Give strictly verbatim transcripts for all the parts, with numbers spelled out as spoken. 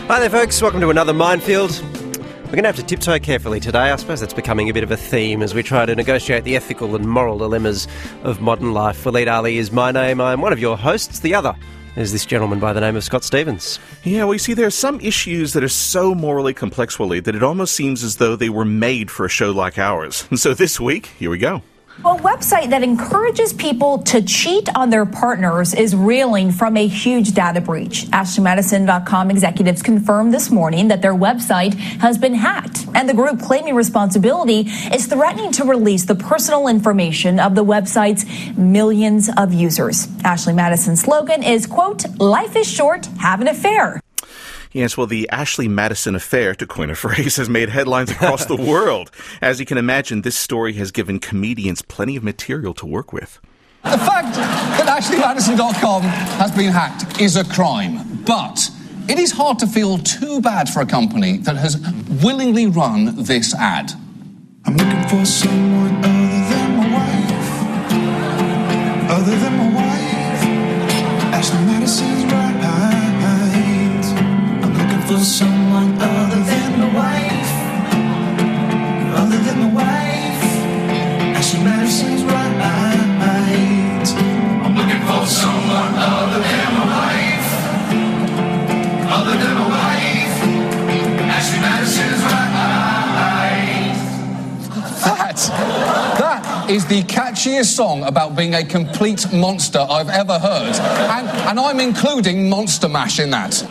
Hi there, folks. Welcome to another Minefield. We're going to have to tiptoe carefully today. I suppose that's becoming a bit of a theme as we try to negotiate the ethical and moral dilemmas of modern life. Waleed Ali is my name. I'm one of your hosts. The other is this gentleman by the name of Scott Stevens. Yeah, well, you see, there are some issues that are so morally complex, Waleed, that it almost seems as though they were made for a show like ours. And so this week, here we go. A website that encourages people to cheat on their partners is reeling from a huge data breach. Ashley Madison dot com executives confirmed this morning that their website has been hacked, and the group claiming responsibility is threatening to release the personal information of the website's millions of users. Ashley Madison's slogan is, quote, "Life is short, have an affair." Yes, well, the Ashley Madison affair, to coin a phrase, has made headlines across the world. As you can imagine, this story has given comedians plenty of material to work with. The fact that Ashley Madison dot com has been hacked is a crime, but it is hard to feel too bad for a company that has willingly run this ad. I'm looking for someone other than my wife, other than my wife. Ashley Madison's right. For someone other than my wife, other than my wife. Ashley Madison's right. I'm looking for someone other than my wife, other than my wife. Ashley Madison's right. That, that is the catchiest song about being a complete monster I've ever heard, and, and I'm including Monster Mash in that.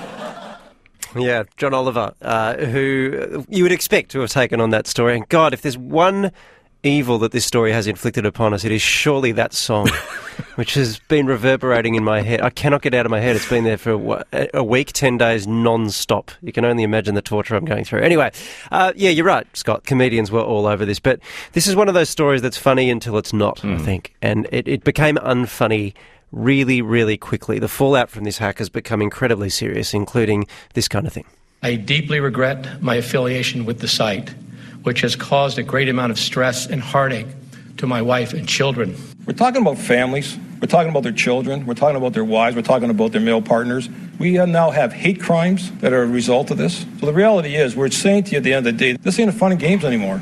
Yeah, John Oliver, uh, who you would expect to have taken on that story. And God, if there's one evil that this story has inflicted upon us, it is surely that song, which has been reverberating in my head. I cannot get out of my head. It's been there for a week, ten days, non-stop. You can only imagine the torture I'm going through. Anyway, uh, yeah, you're right, Scott. Comedians were all over this. But this is one of those stories that's funny until it's not, mm. I think. And it, it became unfunny really, really quickly. The fallout from this hack has become incredibly serious, including this kind of thing. I deeply regret my affiliation with the site, which has caused a great amount of stress and heartache to my wife and children. We're talking about families. We're talking about their children. We're talking about their wives. We're talking about their male partners. We now have hate crimes that are a result of this. So the reality is, we're saying to you at the end of the day, this ain't a fun and games anymore.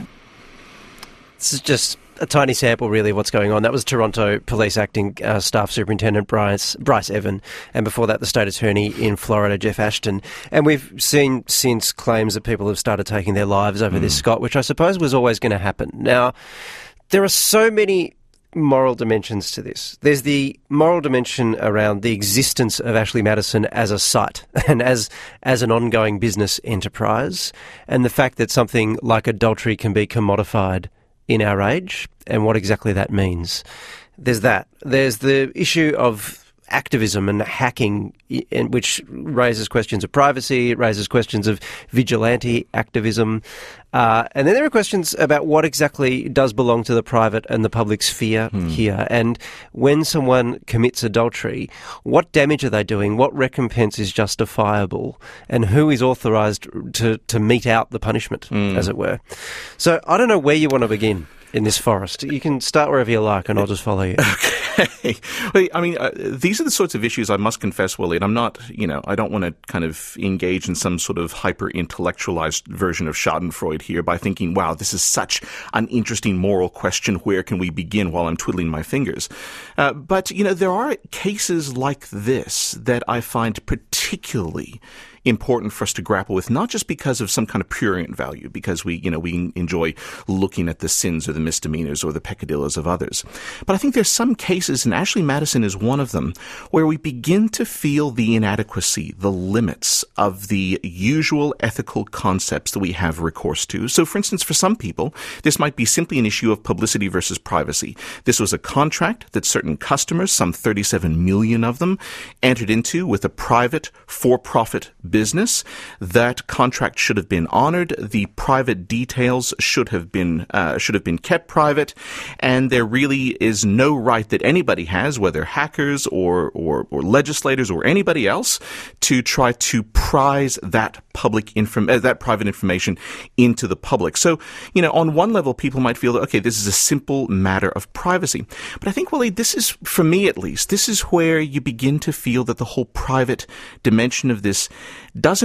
This is just a tiny sample, really, of what's going on. That was Toronto Police Acting uh, Staff Superintendent Bryce, Bryce Evan, and before that, the State Attorney in Florida, Jeff Ashton. And we've seen since claims that people have started taking their lives over mm. this, Scott, which I suppose was always going to happen. Now, there are so many moral dimensions to this. There's the moral dimension around the existence of Ashley Madison as a site and as as an ongoing business enterprise, and the fact that something like adultery can be commodified in our age, and what exactly that means. There's that. There's the issue of activism and hacking, which raises questions of privacy, it raises questions of vigilante activism. Uh, and then there are questions about what exactly does belong to the private and the public sphere hmm. here. And when someone commits adultery, what damage are they doing? What recompense is justifiable? And who is authorised to, to mete out the punishment, hmm. as it were? So I don't know where you want to begin in this forest. You can start wherever you like, and I'll just follow you. Okay. Well, I mean, uh, these are the sorts of issues I must confess, Willie, and I'm not, you know, I don't want to kind of engage in some sort of hyper-intellectualized version of Schadenfreude here by thinking, wow, this is such an interesting moral question. Where can we begin while I'm twiddling my fingers? Uh, but, you know, there are cases like this that I find particularly important for us to grapple with, not just because of some kind of prurient value, because we, you know, we enjoy looking at the sins or the misdemeanors or the peccadillos of others. But I think there's some cases, and Ashley Madison is one of them, where we begin to feel the inadequacy, the limits of the usual ethical concepts that we have recourse to. So, for instance, for some people, this might be simply an issue of publicity versus privacy. This was a contract that certain customers, some thirty-seven million of them, entered into with a private, for-profit business. business. That contract should have been honored. The private details should have been uh, should have been kept private, and there really is no right that anybody has, whether hackers or or, or legislators or anybody else, to try to prize that public inform uh, that private information into the public. So, you know, on one level, people might feel that, okay, this is a simple matter of privacy. But I think, Willie, this is, for me at least, this is where you begin to feel that the whole private dimension of this doesn't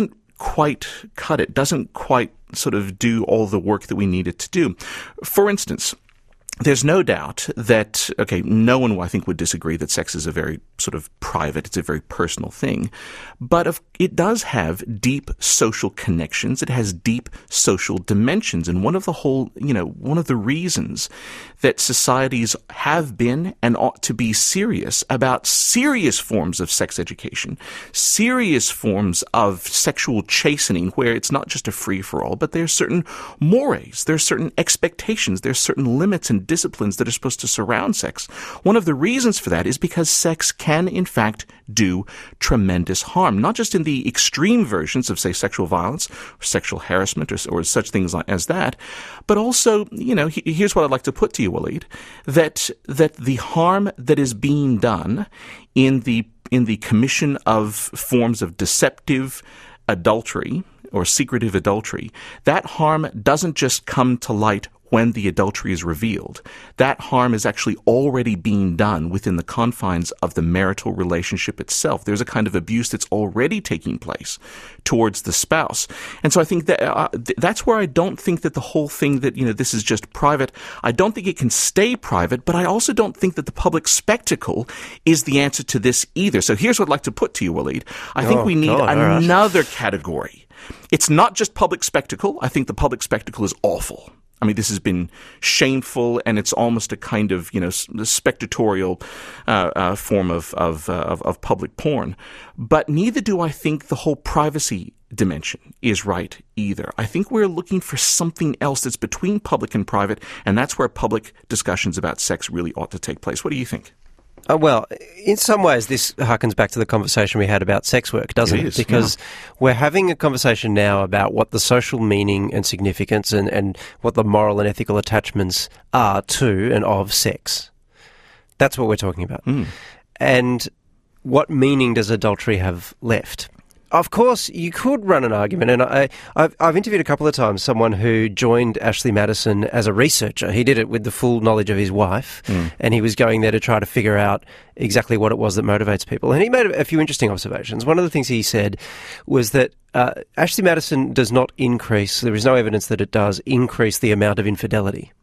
quite cut it, doesn't quite sort of do all the work that we need it to do. For instance, there's no doubt that, okay, no one, I think, would disagree that sex is a very sort of private, it's a very personal thing. But if, it does have deep social connections. It has deep social dimensions. And one of the whole, you know, one of the reasons that societies have been and ought to be serious about serious forms of sex education, serious forms of sexual chastening, where it's not just a free-for-all, but there's certain mores, there's certain expectations, there's certain limits and disciplines that are supposed to surround sex. One of the reasons for that is because sex can, in fact, do tremendous harm, not just in the extreme versions of, say, sexual violence or sexual harassment or, or such things like, as that, but also, you know, he, here's what I'd like to put to you, Waleed, that that the harm that is being done in the in the commission of forms of deceptive adultery or secretive adultery, that harm doesn't just come to light when the adultery is revealed. That harm is actually already being done within the confines of the marital relationship itself. There's a kind of abuse that's already taking place towards the spouse. And so I think that uh, th- that's where I don't think that the whole thing that, you know, this is just private, I don't think it can stay private, but I also don't think that the public spectacle is the answer to this either. So here's what I'd like to put to you, Waleed. I think oh, we need God, another right. category. It's not just public spectacle. I think the public spectacle is awful. I mean, this has been shameful, and it's almost a kind of, you know, spectatorial uh, uh, form of of, uh, of of public porn. But neither do I think the whole privacy dimension is right either. I think we're looking for something else that's between public and private, and that's where public discussions about sex really ought to take place. What do you think? Uh, well, in some ways, this harkens back to the conversation we had about sex work, doesn't it? It is, because yeah. we're having a conversation now about what the social meaning and significance and, and what the moral and ethical attachments are to and of sex. That's what we're talking about. Mm. And what meaning does adultery have left? Of course, you could run an argument, and I, I've, I've interviewed a couple of times someone who joined Ashley Madison as a researcher. He did it with the full knowledge of his wife, mm. and he was going there to try to figure out exactly what it was that motivates people. And he made a few interesting observations. One of the things he said was that uh, Ashley Madison does not increase, there is no evidence that it does increase the amount of infidelity.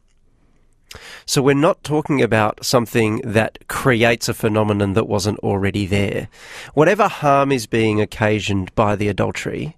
So we're not talking about something that creates a phenomenon that wasn't already there. Whatever harm is being occasioned by the adultery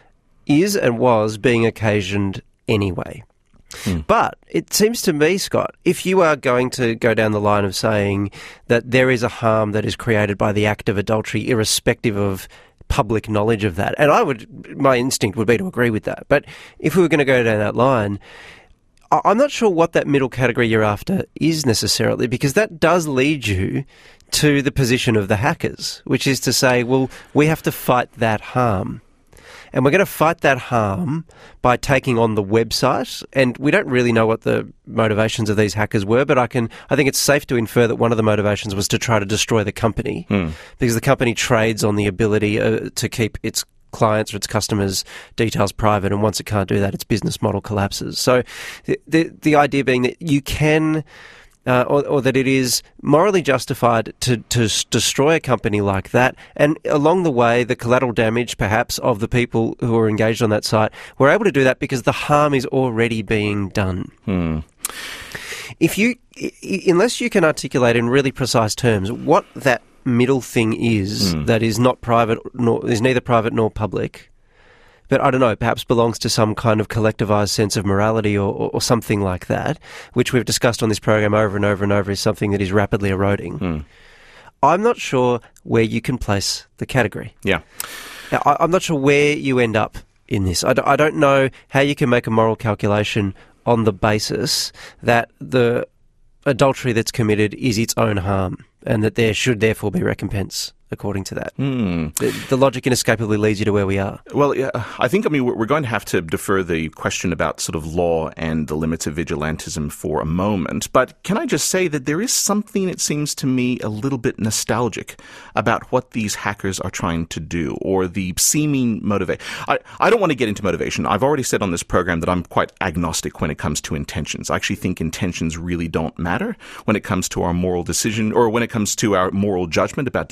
is and was being occasioned anyway. Hmm. But it seems to me, Scott, if you are going to go down the line of saying that there is a harm that is created by the act of adultery, irrespective of public knowledge of that, and I would, my instinct would be to agree with that. But if we were going to go down that line, I'm not sure what that middle category you're after is necessarily, because that does lead you to the position of the hackers, which is to say, well, we have to fight that harm. And we're going to fight that harm by taking on the website. And we don't really know what the motivations of these hackers were, but I can, I think it's safe to infer that one of the motivations was to try to destroy the company, mm. because the company trades on the ability uh, to keep its clients or its customers' details private, and once it can't do that, its business model collapses. So the the, the idea being that you can, uh, or, or that it is morally justified to, to destroy a company like that, and along the way, the collateral damage, perhaps, of the people who are engaged on that site, we're able to do that because the harm is already being done. Hmm. If you, unless you can articulate in really precise terms what that middle thing is mm. that is not private, nor is neither private nor public, but I don't know, perhaps belongs to some kind of collectivized sense of morality or, or, or something like that, which we've discussed on this program over and over and over, is something that is rapidly eroding. Mm. I'm not sure where you can place the category. Yeah. Now, I, I'm not sure where you end up in this. I, d- I don't know how you can make a moral calculation on the basis that the adultery that's committed is its own harm, and that there should therefore be recompense according to that. Mm. The, the logic inescapably leads you to where we are. Well, yeah, I think, I mean, we're going to have to defer the question about sort of law and the limits of vigilantism for a moment. But can I just say that there is something, it seems to me, a little bit nostalgic about what these hackers are trying to do, or the seeming motivation. I, I don't want to get into motivation. I've already said on this program that I'm quite agnostic when it comes to intentions. I actually think intentions really don't matter when it comes to our moral decision, or when it comes to our moral judgment about decisions or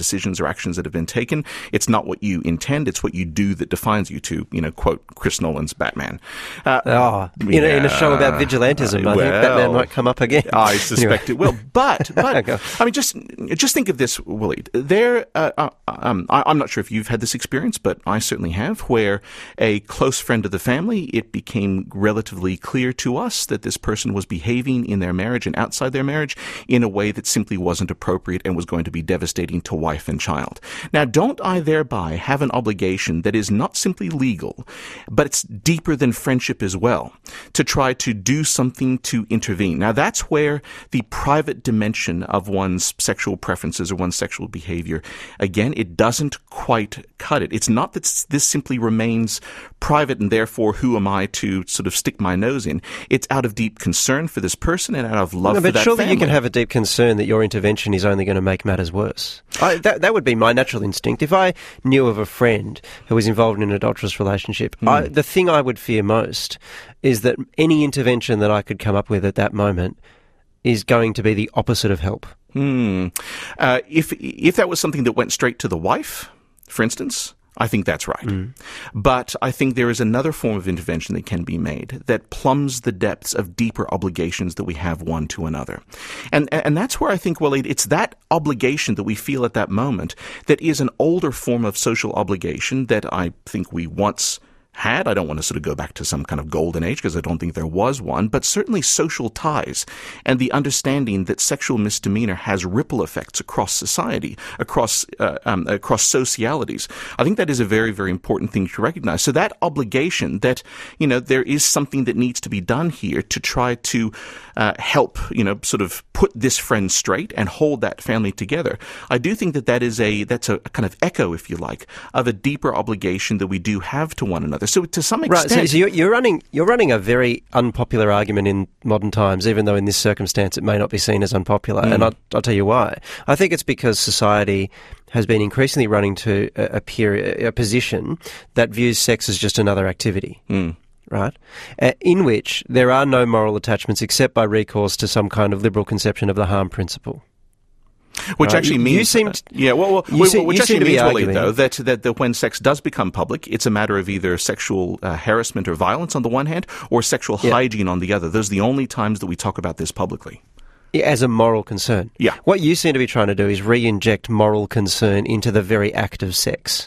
actions that have been taken. It's not what you intend, it's what you do that defines you, to, you know, quote Chris Nolan's Batman. Uh, oh, in, yeah, a, in a show about vigilantism, uh, I well, think Batman might come up again. I suspect anyway. it will. But, but I mean, just just think of this, Willie. There, uh, uh, um, I, I'm not sure if you've had this experience, but I certainly have, where a close friend of the family, it became relatively clear to us that this person was behaving in their marriage and outside their marriage in a way that simply wasn't appropriate and was going to be devastating to wife and child. Now, don't I thereby have an obligation that is not simply legal, but it's deeper than friendship as well, to try to do something to intervene? Now, that's where the private dimension of one's sexual preferences or one's sexual behavior, again, it doesn't quite cut it. It's not that this simply remains private and therefore who am I to sort of stick my nose in. It's out of deep concern for this person and out of love no, for that but surely family. You can have a deep concern that your intervention is only going to make matters worse. I, that, that would be my natural instinct. If I knew of a friend who was involved in an adulterous relationship, mm. I, the thing I would fear most is that any intervention that I could come up with at that moment is going to be the opposite of help. Mm. Uh, if if that was something that went straight to the wife, for instance, I think that's right. Mm. But I think there is another form of intervention that can be made that plumbs the depths of deeper obligations that we have one to another. And and that's where I think, well, it's that obligation that we feel at that moment that is an older form of social obligation that I think we once had. I don't want to sort of go back to some kind of golden age because I don't think there was one, but certainly social ties and the understanding that sexual misdemeanor has ripple effects across society, across uh, um, across socialities. I think that is a very, very important thing to recognize. So that obligation that, you know, there is something that needs to be done here to try to uh, help, you know, sort of put this friend straight and hold that family together. I do think that that is a, that's a kind of echo, if you like, of a deeper obligation that we do have to one another. So to some extent... Right, so you're, you're running you're running a very unpopular argument in modern times, even though in this circumstance it may not be seen as unpopular. Mm. And I'll, I'll tell you why. I think it's because society has been increasingly running to a, a, period, a position that views sex as just another activity. Mm. Right, uh, in which there are no moral attachments except by recourse to some kind of liberal conception of the harm principle. Which right. actually means, you seem to, yeah, well, well you seem, which you actually means, Willie, though, that, that that when sex does become public, it's a matter of either sexual uh, harassment or violence on the one hand, or sexual yeah. hygiene on the other. Those are the only times that we talk about this publicly. As a moral concern. Yeah. What you seem to be trying to do is re-inject moral concern into the very act of sex.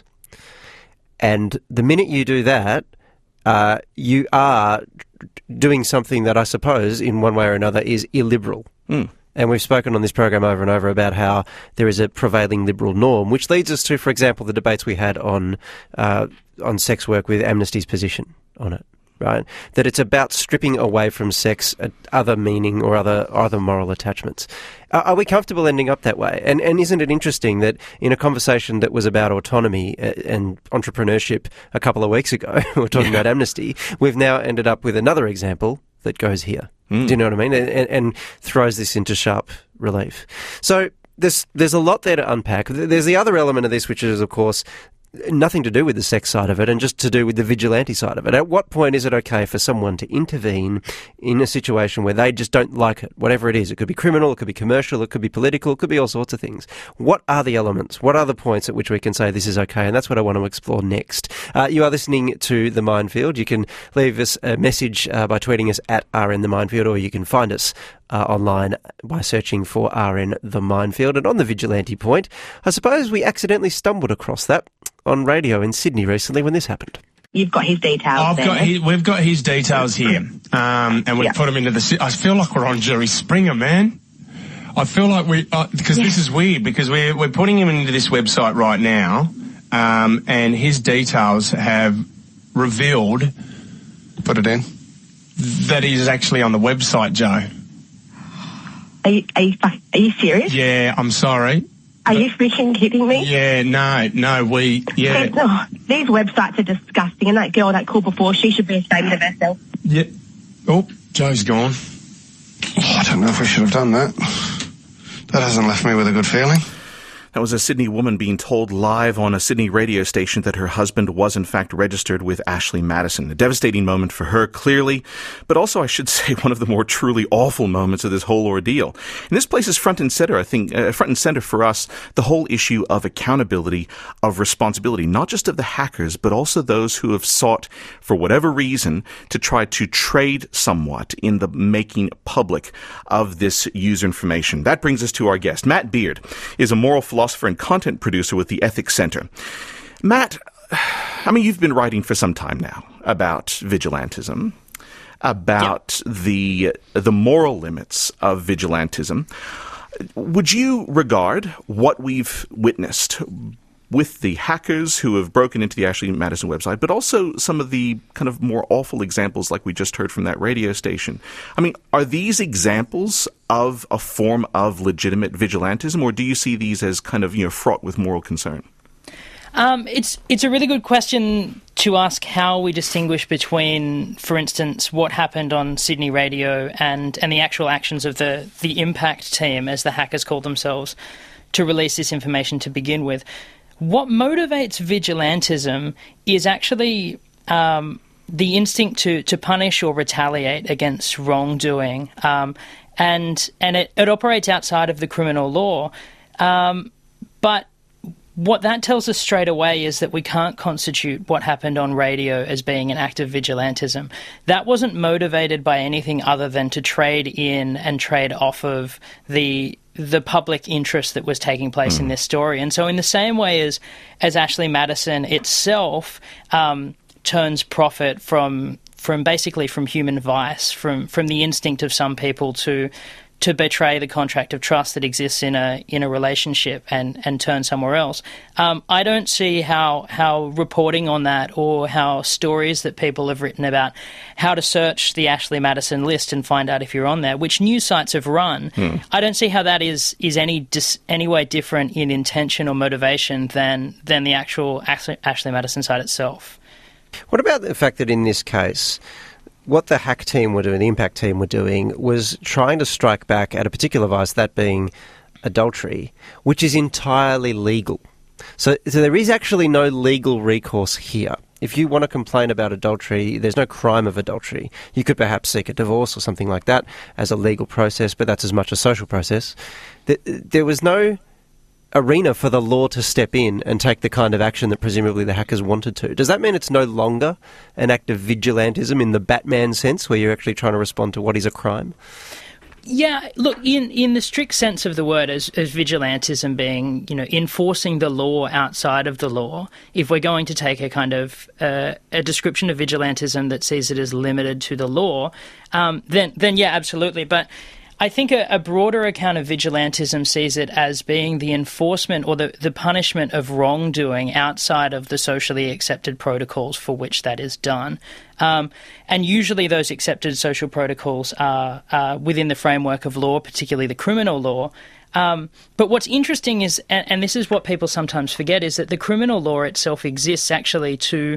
And the minute you do that, uh, you are doing something that I suppose, in one way or another, is illiberal. Mm. And we've spoken on this program over and over about how there is a prevailing liberal norm, which leads us to, for example, the debates we had on uh, on sex work with Amnesty's position on it. Right, that it's about stripping away from sex other meaning or other or other moral attachments. Are, are we comfortable ending up that way? And and isn't it interesting that in a conversation that was about autonomy and entrepreneurship a couple of weeks ago, we were talking yeah. about amnesty, we've now ended up with another example that goes here. Mm. Do you know what I mean? And, and throws this into sharp relief. So there's there's a lot there to unpack. There's the other element of this, which is, of course, nothing to do with the sex side of it and just to do with the vigilante side of it. At what point is it okay for someone to intervene in a situation where they just don't like it, whatever it is? It could be criminal, it could be commercial, it could be political, it could be all sorts of things. What are the elements? What are the points at which we can say this is okay? And that's what I want to explore next. Uh, you are listening to The Minefield. You can leave us a message uh, by tweeting us at R N The Minefield, or you can find us Uh, online by searching for R N The Minefield. And on the vigilante point, I suppose we accidentally stumbled across that on radio in Sydney recently when this happened. You've got his details. I've there. got his, we've got his details here, um, and we've yeah. put them into the. I feel like we're on Jerry Springer, man. I feel like we because uh, yeah. this is weird because we're we're putting him into this website right now, um, and his details have revealed. Put it in. That he's actually on the website, Joe. Are you, are you, are you serious? Yeah, I'm sorry. Are you freaking kidding me? Yeah, no, no, we, yeah. Oh, these websites are disgusting, and that girl that called before, she should be ashamed of herself. Yeah. Oh, Joe's gone. Oh, I don't know if we should have done that. That hasn't left me with a good feeling. That was a Sydney woman being told live on a Sydney radio station that her husband was in fact registered with Ashley Madison. A devastating moment for her, clearly, but also, I should say, one of the more truly awful moments of this whole ordeal. And this places front and center, I think, uh, front and center for us, the whole issue of accountability, of responsibility, not just of the hackers, but also those who have sought, for whatever reason, to try to trade somewhat in the making public of this user information. That brings us to our guest. Matt Beard is a moral philosopher and content producer with the Ethics Center. Matt, I mean, you've been writing for some time now about vigilantism, about yep. the the moral limits of vigilantism. Would you regard what we've witnessed with the hackers who have broken into the Ashley Madison website, but also some of the kind of more awful examples like we just heard from that radio station? I mean, are these examples of a form of legitimate vigilantism, or do you see these as kind of, you know, fraught with moral concern? Um, it's it's a really good question to ask how we distinguish between, for instance, what happened on Sydney Radio and, and the actual actions of the, the impact team, as the hackers call themselves, to release this information to begin with. What motivates vigilantism is actually um, the instinct to, to punish or retaliate against wrongdoing, um, and and it, it operates outside of the criminal law. Um, but what that tells us straight away is that we can't constitute what happened on radio as being an act of vigilantism. That wasn't motivated by anything other than to trade in and trade off of the the public interest that was taking place mm. in this story. And so in the same way as, as Ashley Madison itself um, turns profit from from basically from human vice, from, from the instinct of some people to to betray the contract of trust that exists in a in a relationship and, and turn somewhere else. Um, I don't see how how reporting on that, or how stories that people have written about how to search the Ashley Madison list and find out if you're on there, which news sites have run, hmm. I don't see how that is is any dis, any way different in intention or motivation than than the actual Ashley, Ashley Madison site itself. What about the fact that in this case, what the hack team were doing, the impact team were doing, was trying to strike back at a particular vice, that being adultery, which is entirely legal. So, so there is actually no legal recourse here. If you want to complain about adultery, there's no crime of adultery. You could perhaps seek a divorce or something like that as a legal process, but that's as much a social process. There was no arena for the law to step in and take the kind of action that presumably the hackers wanted to. Does that mean it's no longer an act of vigilantism in the Batman sense, where you're actually trying to respond to what is a crime? Yeah, look, in, in the strict sense of the word, as, as vigilantism being, you know, enforcing the law outside of the law, if we're going to take a kind of uh, a description of vigilantism that sees it as limited to the law, um, then, then yeah, absolutely. But I think a, a broader account of vigilantism sees it as being the enforcement or the, the punishment of wrongdoing outside of the socially accepted protocols for which that is done. Um, and usually those accepted social protocols are uh, within the framework of law, particularly the criminal law. Um, but what's interesting is, and, and this is what people sometimes forget, is that the criminal law itself exists actually to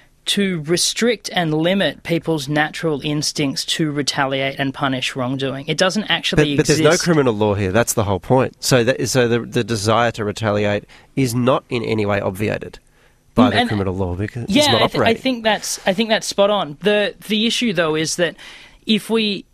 to restrict and limit people's natural instincts to retaliate and punish wrongdoing. It doesn't actually but, but exist. But there's no criminal law here. That's the whole point. So that, so the, the desire to retaliate is not in any way obviated by the and, criminal law, because yeah, it's not I, th- operating. I think that's I think that's spot on. The the issue though is that if we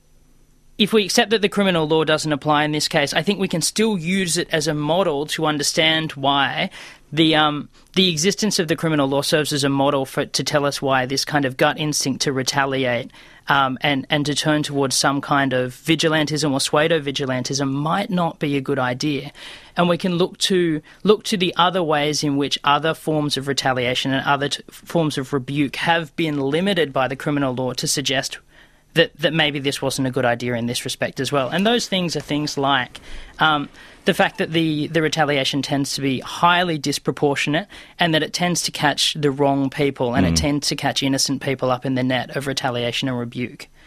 If we accept that the criminal law doesn't apply in this case, I think we can still use it as a model to understand why the um, the existence of the criminal law serves as a model for to tell us why this kind of gut instinct to retaliate um, and, and to turn towards some kind of vigilantism or pseudo-vigilantism might not be a good idea. And we can look to look to the other ways in which other forms of retaliation and other t- forms of rebuke have been limited by the criminal law to suggest that, that maybe this wasn't a good idea in this respect as well. And those things are things like um, the fact that the, the retaliation tends to be highly disproportionate and that it tends to catch the wrong people and mm. it tends to catch innocent people up in the net of retaliation and rebuke.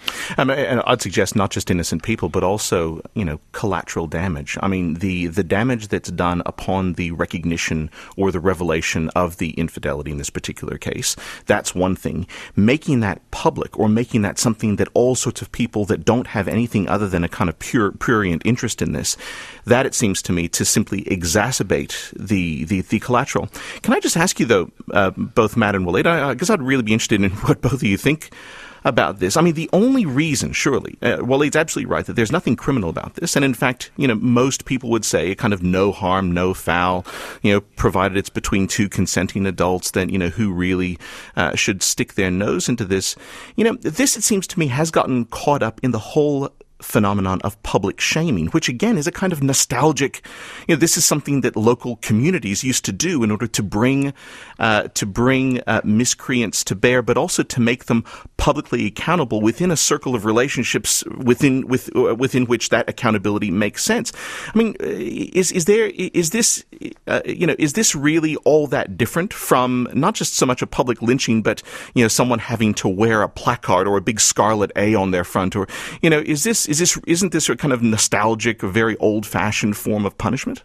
Um, and I'd suggest not just innocent people, but also, you know, collateral damage. I mean, the, the damage that's done upon the recognition or the revelation of the infidelity in this particular case, that's one thing. Making that public or making that something that all sorts of people that don't have anything other than a kind of pure, prurient interest in this, that it seems to me to simply exacerbate the, the, the collateral. Can I just ask you, though, uh, both Matt and Waleed, I, I guess I'd really be interested in what both of you think about this. I mean, the only reason, surely, uh, Waleed's absolutely right that there's nothing criminal about this. And in fact, you know, most people would say kind of no harm, no foul, you know, provided it's between two consenting adults, then, you know, who really uh, should stick their nose into this. You know, this, it seems to me, has gotten caught up in the whole phenomenon of public shaming, which again is a kind of nostalgic, you know, this is something that local communities used to do in order to bring, uh, to bring uh, miscreants to bear, but also to make them publicly accountable within a circle of relationships within, with, uh, within which that accountability makes sense. I mean, is, is there, is this, uh, you know, is this really all that different from not just so much a public lynching, but, you know, someone having to wear a placard or a big scarlet A on their front, or, you know, is this, Is this, isn't this a kind of nostalgic, a very old-fashioned form of punishment?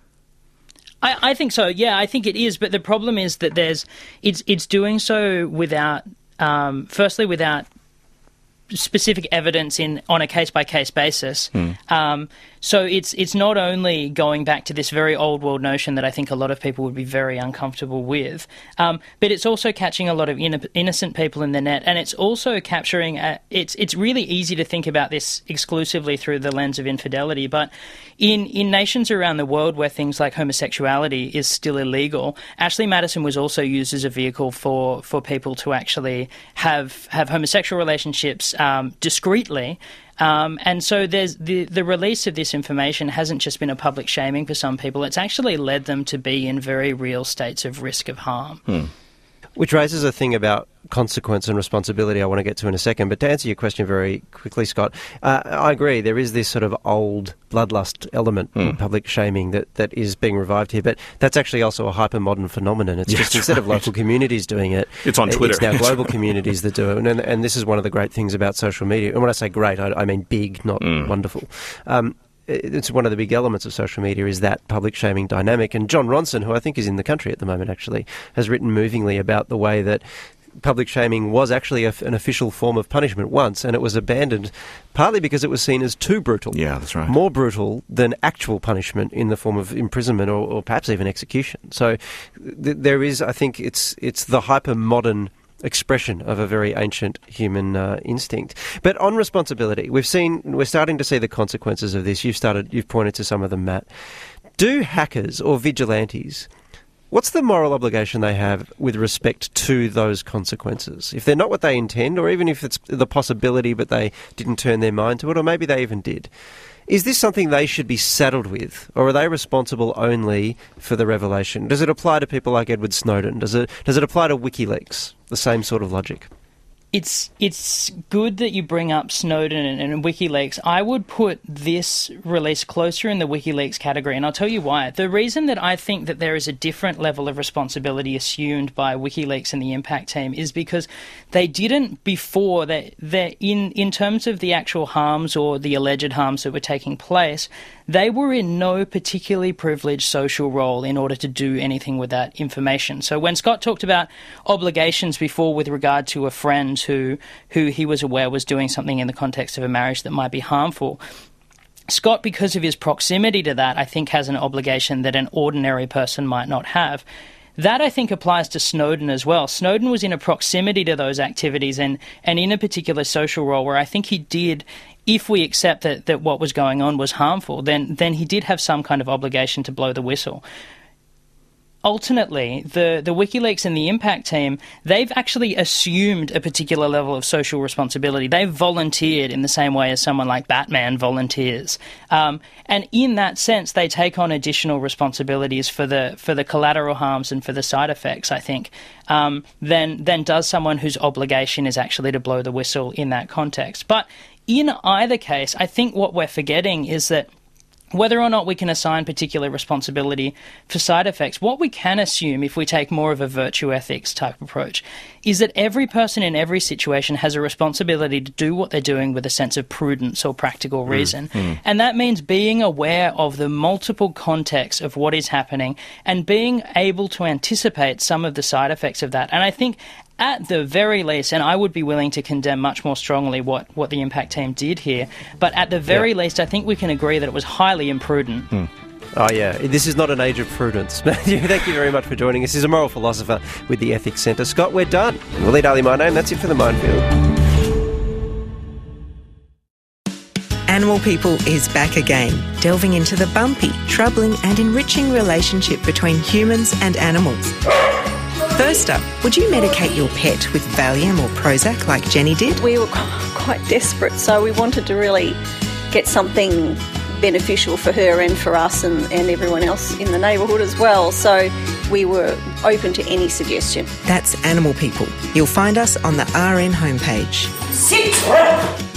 I, I think so, yeah, I think it is. But the problem is that there's it's it's doing so without, um, firstly, without specific evidence in on a case-by-case basis. Mm. Um, so it's it's not only going back to this very old-world notion that I think a lot of people would be very uncomfortable with, um, but it's also catching a lot of in- innocent people in the net, and it's also capturing... A, it's it's really easy to think about this exclusively through the lens of infidelity, but in, in nations around the world where things like homosexuality is still illegal, Ashley Madison was also used as a vehicle for, for people to actually have, have homosexual relationships um, discreetly. Um, and so there's the, the release of this information hasn't just been a public shaming for some people, it's actually led them to be in very real states of risk of harm. Hmm. Which raises a thing about consequence and responsibility I want to get to in a second. But to answer your question very quickly, Scott, uh, I agree. There is this sort of old bloodlust element mm. in public shaming that, that is being revived here. But that's actually also a hyper-modern phenomenon. It's yeah, just instead right. of local communities doing it, it's on Twitter. It's now global communities that do it. And, and this is one of the great things about social media. And when I say great, I, I mean big, not mm. wonderful. Um, It's one of the big elements of social media is that public shaming dynamic. And John Ronson, who I think is in the country at the moment actually, has written movingly about the way that public shaming was actually a, an official form of punishment once, and it was abandoned partly because it was seen as too brutal. Yeah, that's right. More brutal than actual punishment in the form of imprisonment or, or perhaps even execution. So th- there is, I think, it's it's the hyper-modern expression of a very ancient human uh, instinct. But on responsibility, we've seen, we're starting to see the consequences of this. You've started, you've pointed to some of them, Matt. Do hackers or vigilantes, what's the moral obligation they have with respect to those consequences? If they're not what they intend, or even if it's the possibility but they didn't turn their mind to it, or maybe they even did, is this something they should be saddled with, or are they responsible only for the revelation? Does it apply to people like Edward Snowden? Does it does it apply to WikiLeaks? The same sort of logic. It's it's good that you bring up Snowden and, and WikiLeaks. I would put this release closer in the WikiLeaks category, and I'll tell you why. The reason that I think that there is a different level of responsibility assumed by WikiLeaks and the Impact team is because they didn't before that. That in in terms of the actual harms or the alleged harms that were taking place, they were in no particularly privileged social role in order to do anything with that information. So when Scott talked about obligations before with regard to a friend who who he was aware was doing something in the context of a marriage that might be harmful, Scott, because of his proximity to that, I think has an obligation that an ordinary person might not have. That, I think, applies to Snowden as well. Snowden was in a proximity to those activities and, and in a particular social role where I think he did, if we accept that, that what was going on was harmful, then then he did have some kind of obligation to blow the whistle. Ultimately, the, the WikiLeaks and the Impact team, they've actually assumed a particular level of social responsibility. They've volunteered in the same way as someone like Batman volunteers. Um, and in that sense, they take on additional responsibilities for the for the collateral harms and for the side effects, I think, um, than, than does someone whose obligation is actually to blow the whistle in that context. But in either case, I think what we're forgetting is that whether or not we can assign particular responsibility for side effects, what we can assume, if we take more of a virtue ethics type approach, is that every person in every situation has a responsibility to do what they're doing with a sense of prudence or practical reason. Mm, mm. And that means being aware of the multiple contexts of what is happening and being able to anticipate some of the side effects of that. And I think at the very least, and I would be willing to condemn much more strongly what, what the Impact team did here, but at the very yeah. least, I think we can agree that it was highly imprudent. Hmm. Oh, yeah. This is not an age of prudence. Matthew, thank you very much for joining us. He's a moral philosopher with the Ethics Centre. Scott, we're done. Waleed Ali, my name. That's it for The Minefield. Animal People is back again, delving into the bumpy, troubling and enriching relationship between humans and animals. First up, would you medicate your pet with Valium or Prozac like Jenny did? We were quite desperate, so we wanted to really get something beneficial for her and for us and, and everyone else in the neighbourhood as well. So we were open to any suggestion. That's Animal People. You'll find us on the R N homepage. Sit!